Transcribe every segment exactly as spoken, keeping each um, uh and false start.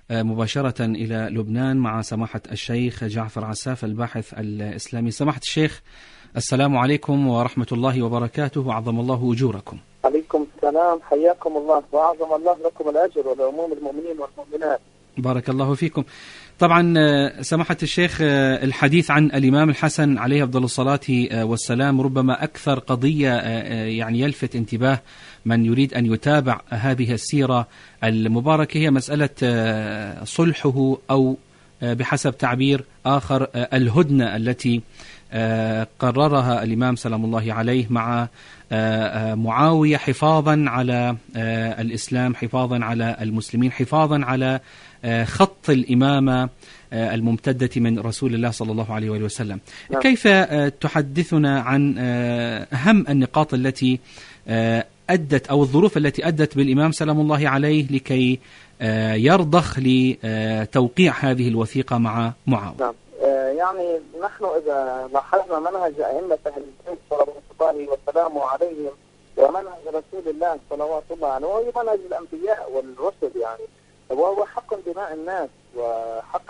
مباشرة إلى لبنان مع سماحة الشيخ جعفر عساف الباحث الإسلامي. سماحة الشيخ، السلام عليكم ورحمة الله وبركاته، وعظم الله أجوركم. عليكم السلام، حياكم الله وأعظم الله لكم الأجر ولعموم المؤمنين والمؤمنات. بارك الله فيكم. طبعا سماحة الشيخ، الحديث عن الإمام الحسن عليه أفضل الصلاة والسلام ربما أكثر قضية يعني يلفت انتباه من يريد أن يتابع هذه السيرة المباركة، هي مسألة صلحه أو بحسب تعبير آخر الهدنة التي قررها الإمام سلام الله عليه مع معاوية، حفاظا على الإسلام، حفاظا على المسلمين، حفاظا على خط الإمامة الممتدة من رسول الله صلى الله عليه وآله وسلم. كيف تحدثنا عن أهم النقاط التي أدت أو الظروف التي أدت بالإمام سلام الله عليه لكي يرضخ لتوقيع هذه الوثيقة مع معاوية؟ نعم. يعني نحن إذا لاحظنا منهج أئمة أهل البيت صلوات الله وسلامه عليهم ومنهج رسول الله صلوات الله عليه وهو منهج الأنبياء والرسل، يعني وهو حق دماء الناس وحق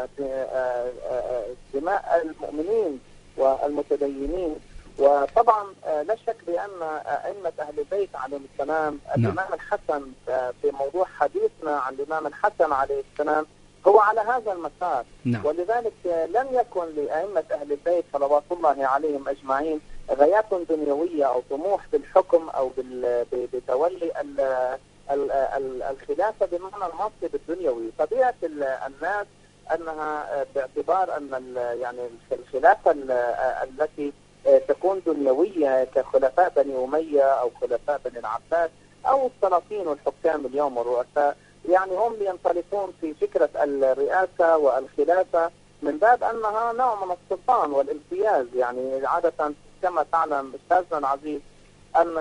دماء المؤمنين والمتدينين. وطبعا لا شك بأن أئمة أهل البيت عليهم السلام، الإمام الحسن في موضوع حديثنا عن الإمام الحسن عليه السلام هو على هذا المسار. نعم. ولذلك لم يكن لأئمة أهل البيت صلوات الله عليهم أجمعين غايات دنيوية أو طموح بالحكم أو بتولي الخلافة بمعنى المنصب الدنيوي. طبيعة الناس أنها باعتبار أن يعني الخلافة التي تكون دنيوية كخلفاء بني أمية أو خلفاء بني العباس أو السلاطين والحكام اليوم والرؤساء، يعني هم ينطلقون في فكرة الرئاسة والخلافة من باب أنها نوع من السلطان والامتياز. يعني عادة كما تعلم أستاذنا العزيز أن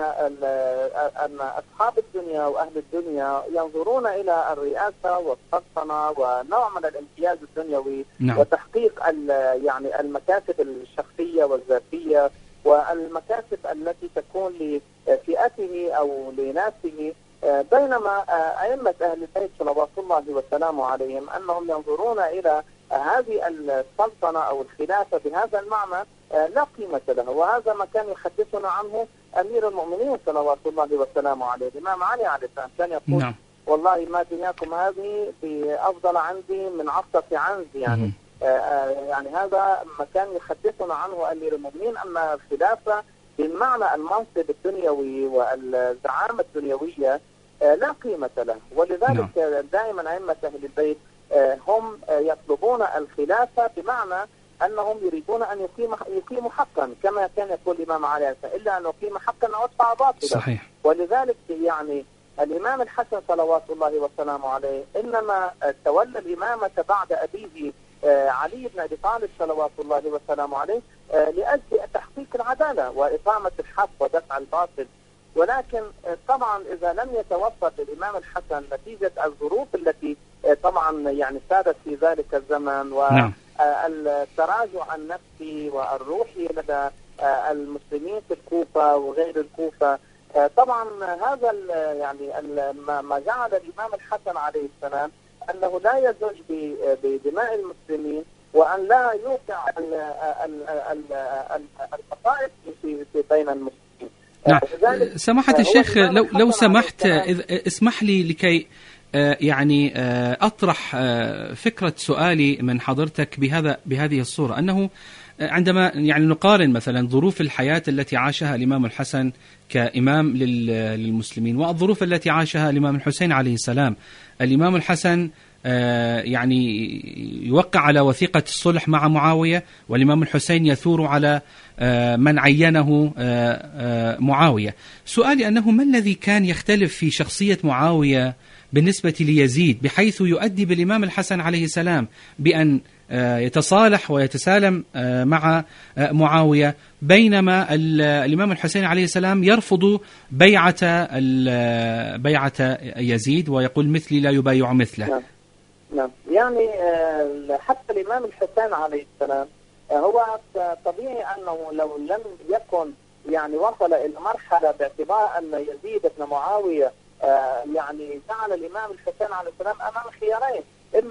أن أصحاب الدنيا وأهل الدنيا ينظرون إلى الرئاسة والسلطنة ونوع من الامتياز الدنيوي. نعم. وتحقيق يعني المكاسب الشخصية والذاتية والمكاسب التي تكون لفئته أو لناسه، بينما أئمة أهل البيت صلوات الله وسلامه عليهم أنهم ينظرون إلى هذه السلطنة أو الخلافة بهذا المعنى لا قيمة له. وهذا ما كان يحدثنا عنه أمير المؤمنين صلوات الله وسلامه عليه الإمام علي عليه السلام، كان يقول نعم. والله ما دنياكم هذه بأفضل عندي من عصة عنز. يعني آه يعني هذا ما كان يحدثنا عنه أمير المؤمنين، أما الخلافة بمعنى المنصب الدنيوي والزعامة الدنيوية آه لا قيمة له. ولذلك نعم. دائما أئمة أهل البيت آه هم آه يطلبون الخلافة بمعنى أنهم يريدون أن يقيم يقيموا حقا، كما كان يقول الإمام علي إلا أن يقيم حقا وادفع باطلا. صحيح. ولذلك يعني الإمام الحسن صلوات الله وسلامه عليه إنما تولى الإمامة بعد أبيه علي بن أبي طالب صلوات الله وسلامه عليه لأجل تحقيق العدالة وإقامة الحق ودفع الباطل. ولكن طبعا إذا لم يتوفر للإمام الحسن نتيجة الظروف التي طبعا يعني سادت في ذلك الزمن و نعم. التراجع النفسي والروحي لدى المسلمين في الكوفة وغير الكوفة، طبعا هذا يعني ما جعل الإمام الحسن عليه السلام أنه لا يزج بدماء المسلمين وأن لا يوقع الفصائل في بين المسلمين. نعم. سماحة الشيخ، لو لو سمحت اسمح لي لكي يعني أطرح فكرة سؤالي من حضرتك بهذا بهذه الصورة، أنه عندما يعني نقارن مثلا ظروف الحياة التي عاشها الإمام الحسن كإمام للمسلمين والظروف التي عاشها الإمام الحسين عليه السلام، الإمام الحسن يعني يوقع على وثيقة الصلح مع معاوية، والإمام الحسين يثور على من عينه معاوية. سؤالي أنه ما الذي كان يختلف في شخصية معاوية بالنسبة ليزيد بحيث يؤدي بالإمام الحسن عليه السلام بأن يتصالح ويتسالم مع معاوية، بينما الإمام الحسين عليه السلام يرفض بيعة بيعة يزيد ويقول مثلي لا يبايع مثله؟ نعم. نعم. يعني حتى الإمام الحسين عليه السلام هو طبيعي أنه لو لم يكن يعني وصل إلى مرحلة باعتبار أن يزيد بن معاوية يعني جعل الإمام الحسين عليه السلام أمام خيارين،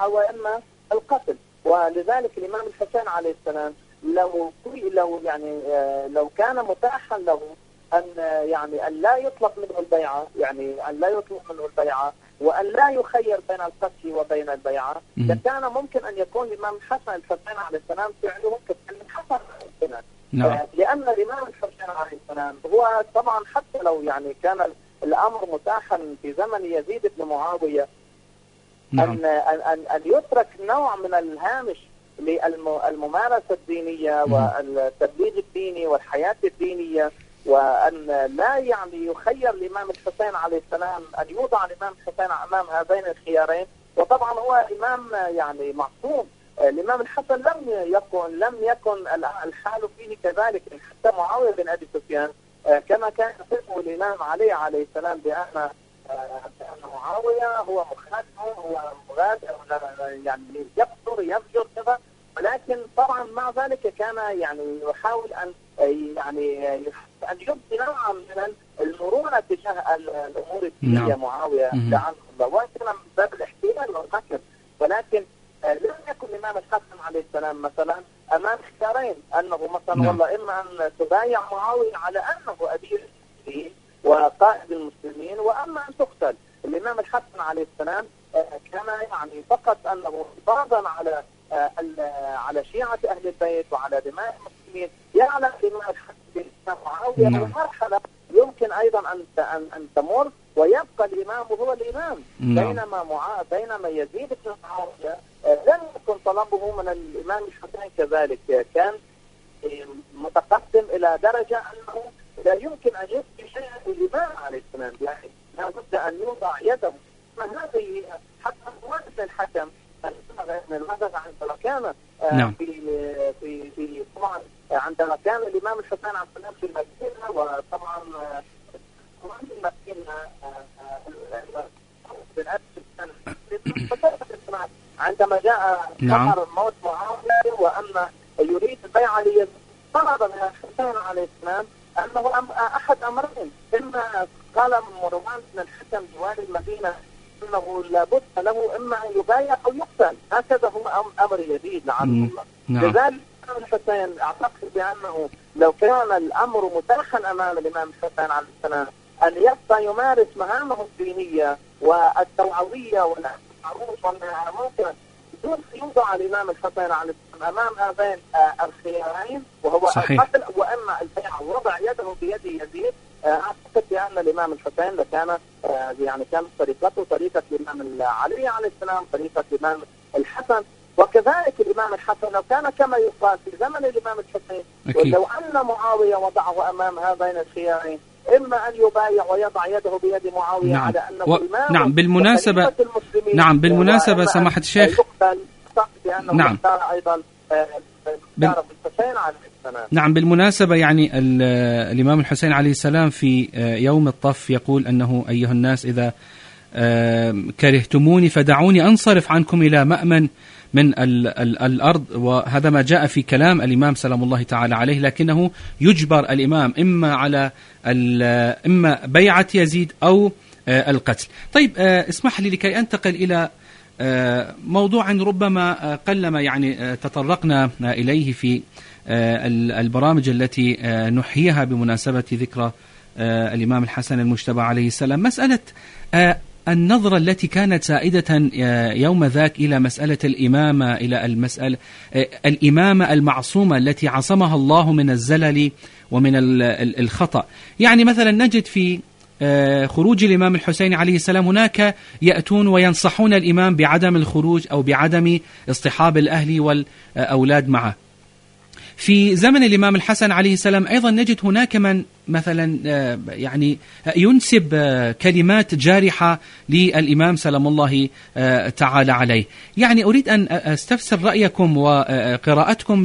البيعة وإما القتل. ولذلك الإمام الحسين عليه السلام لو لو يعني لو كان متاحا له أن يعني أن لا يطلق منه البيعة، يعني أن لا يطلق منه البيعة وأن لا يخير بين القتل وبين البيعة، لكان ممكن أن يكون الإمام الحسن الحسين عليه السلام فعله كفعل الحسن عليه السلام. نعم. لأن الإمام الحسين عليه السلام هو طبعا حتى لو يعني كان الأمر متاحا في زمن يزيد بن معاوية، نعم. أن أن أن يترك نوع من الهامش للممارسة الدينية والتبليغ الديني والحياة الدينية، وأن لا يعني يخير الإمام الحسين عليه السلام، أن يوضع الإمام الحسين أمام هذين الخيارين. وطبعا هو إمام يعني معصوم. الإمام الحسن لم يكن لم يكن الحال فيه كذلك. حتى معاوية بن أبي سفيان كما كان يصفه الإمام علي عليه السلام بأن بأن معاوية هو مخادع، هو مغادر، يعني يقصر يفجر كذا، ولكن طبعا مع ذلك كان يعني يحاول أن يعني أن يبدي نوعا من المرونة تجاه الأمور الدينية. معاوية لعنه الله، وكان من باب الاحتيال والمكر. ولكن لم يكن الإمام الحسن عليه السلام مثلا أمام خيارين، أنه مثلا نعم. والله إما أن تبايع معاوية على أنه أمير المسلمين وقائد المسلمين، وأما أن تقتل. الإمام الحسن عليه السلام كان يعني فقط أنه حفاظا على على شيعة أهل البيت وعلى دماء المسلمين يعلم الإمام الحسن بن معاوية نعم. مرحلة يمكن أيضا أن أن أن تمر ويبقى الإمام هو الإمام. نعم. بينما معا بينما يزيد بن معاوية لم يكن طلبه من الإمام الحسين كذلك، كان متقدم إلى درجة أنه لا يمكن أن يثبت شيئا للإمام عليه السلام، يعني لا بد أن يوضع يده. هذه حتى مواد الحكم المدد عندما كان نعم. في في في طبعا عندما كان الإمام الحسين عليه السلام في المدينة، وطبعا المدينة عندما جاء نعم. خبر موت معاوية وأن يريد البيعة ليزيد، طلب من الحسين عليه السلام أنه أم أحد أمرين: إما قال مروان بن الحكم والي المدينة أنه لابد له إما أن يبايع أو يقتل. هكذا هو أمر يزيد لعنه الله. نعم. لذلك الإمام الحسين أعتقد بأنه لو كان الأمر متاحا أمام الإمام الحسين عليه السلام أن يبقى يمارس مهامه الدينية والتوعوية والمعروف والمنكر دون يوضع الإمام الحسين عليه السلام أمام هذين الخيارين، وهو القتل وإما البيعة وضع يده بيد يزيد، أعتقد بأن الإمام الحسين لكان يعني كانت طريقته طريقة الإمام علي عليه السلام، طريقة الإمام الحسن. وكذلك الإمام الحسن لو كان كما يقال في زمن الإمام الحسين، ولو أن معاوية وضعه أمام هذين الخيارين، إما أن يبايع ويضع يده بيد معاوية نعم. على أنه و... إمام نعم بالمناسبة نعم بالمناسبة سماحة الشيخ نعم أيضا بال... نعم بالمناسبة يعني الإمام الحسين عليه السلام في يوم الطف يقول أنه أيها الناس إذا كرهتموني فدعوني أنصرف عنكم إلى مأمن من ال ال الأرض. وهذا ما جاء في كلام الإمام سلام الله تعالى عليه، لكنه يجبر الإمام إما على إما بيعة يزيد أو القتل. طيب اسمح لي لكي أنتقل إلى موضوع ربما قلما يعني تطرقنا إليه في البرامج التي نحييها بمناسبة ذكرى الإمام الحسن المجتبى عليه السلام، مسألة النظرة التي كانت سائدة يوم ذاك إلى مسألة الإمامة، إلى المسألة الإمامة المعصومة التي عصمها الله من الزلل ومن الخطأ. يعني مثلا نجد في خروج الإمام الحسين عليه السلام هناك يأتون وينصحون الإمام بعدم الخروج أو بعدم اصطحاب الأهل والأولاد معه. في زمن الإمام الحسن عليه السلام أيضا نجد هناك من مثلا يعني ينسب كلمات جارحة للإمام سلام الله تعالى عليه. يعني أريد أن أستفسر رأيكم وقراءتكم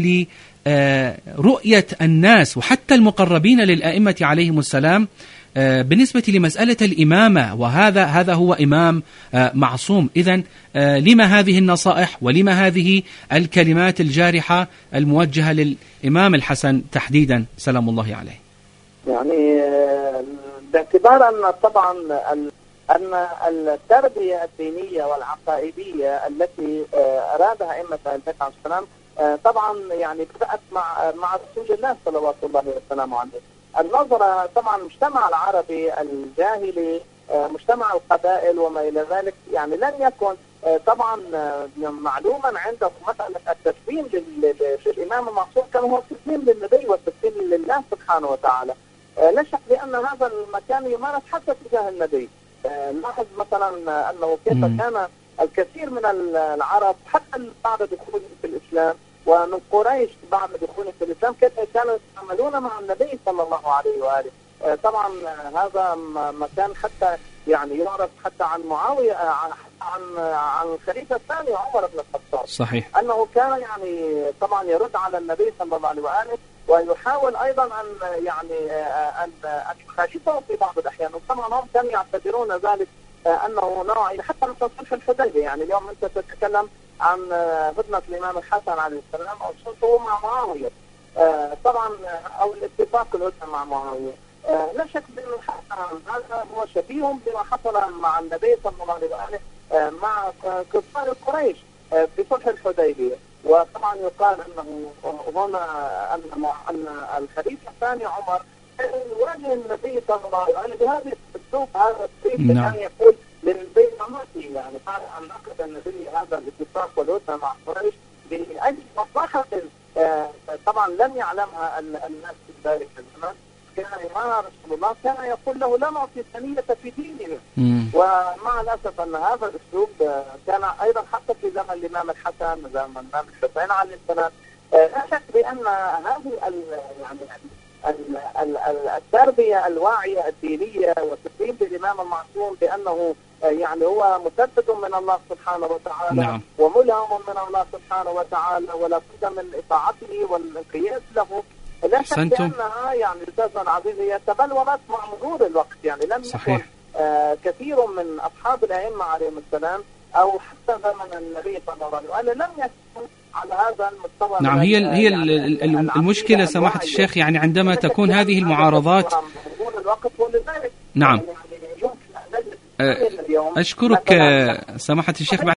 لرؤية الناس وحتى المقربين للأئمة عليهم السلام بالنسبة لمسألة الإمامة، وهذا هذا هو إمام معصوم. إذن لما هذه النصائح ولما هذه الكلمات الجارحة الموجهة للإمام الحسن تحديدا سلام الله عليه؟ يعني باعتبار أن طبعا أن التربية الدينية والعقائدية التي أرادها أئمة البيت عليه السلام طبعا يعني بدأت مع مع رسول الله صلوات الله وسلامه عليه. النظرة طبعا المجتمع العربي الجاهلي، مجتمع القبائل وما إلى ذلك، يعني لن يكن طبعا معلوما عنده مسألة التسليم للإمام المعصوم كما هو التسليم للنبي والتسليم لله سبحانه وتعالى. لا شك بأن هذا المكان يمارس حتى تجاه النبي. نلاحظ مثلا أنه كيف كان الكثير من العرب حتى بعد دخولهم في الإسلام ومن قريش بعد دخولهم في الإسلام كيف كانوا يتعاملون مع النبي صلى الله عليه وآله. طبعا هذا مكان حتى يعني يعرف حتى عن معاوية عن عن عن الخليفة الثاني عمر بن الخطاب، صحيح، أنه كان يعني طبعا يرد على النبي صلى الله عليه وآله ويحاول أيضا أن يعني أن أن يخالفه في بعض الأحيان. وطبعا هم كانوا يعتبرون ذلك أنه نوع حتى من صلح الحديبية. يعني اليوم أنت تتكلم عن هدنة الإمام الحسن عليه السلام أو صلحه مع معاوية، طبعا أو الاتفاق الهدنة مع معاوية. لا شك بأن هذا هو شبيه بما حصل مع النبي صلى الله عليه وآله مع كفار قريش في صلح الحديبية. وطبعا يقال أنه هنا أن أن الخليفة الثاني عمر يواجه النبي صلى الله عليه وآله بهذا الأسلوب، هذا السيف كان يقول للنبي مماتي، يعني قال أن نقد النبي هذا الاتفاق والهدنة مع قريش لأجل مصلحة طبعا لم يعلمها الناس في ذلك الزمان. كان إمام رسول الله كان يقول له لا نعطي ثانية في ديننا. ومع الأسف أن هذا الأسلوب كان أيضا حتى في زمن الإمام الحسن زمن الإمام الحسين عليه السلام. لا شك بأن هذه يعني التربية الواعية الدينية والتسليم للإمام المعصوم بأنه يعني هو مسدد من الله سبحانه وتعالى، نعم، وملهم من الله سبحانه وتعالى ولا بد من إطاعته والانقياد له. لا شك بأنها يعني أستاذنا العزيز هي تبلورت مع مرور الوقت. يعني لم يكن آه كثير من أصحاب الأئمة عليهم السلام أو حتى زمن النبي صلى الله عليه وسلم لم يكن على هذا المستوى. نعم، هي هي يعني المشكلة سماحة الشيخ، يعني عندما تكون هذه المعارضات مرور الوقت. ولذلك نعم يعني أشكرك سماحة الشيخ.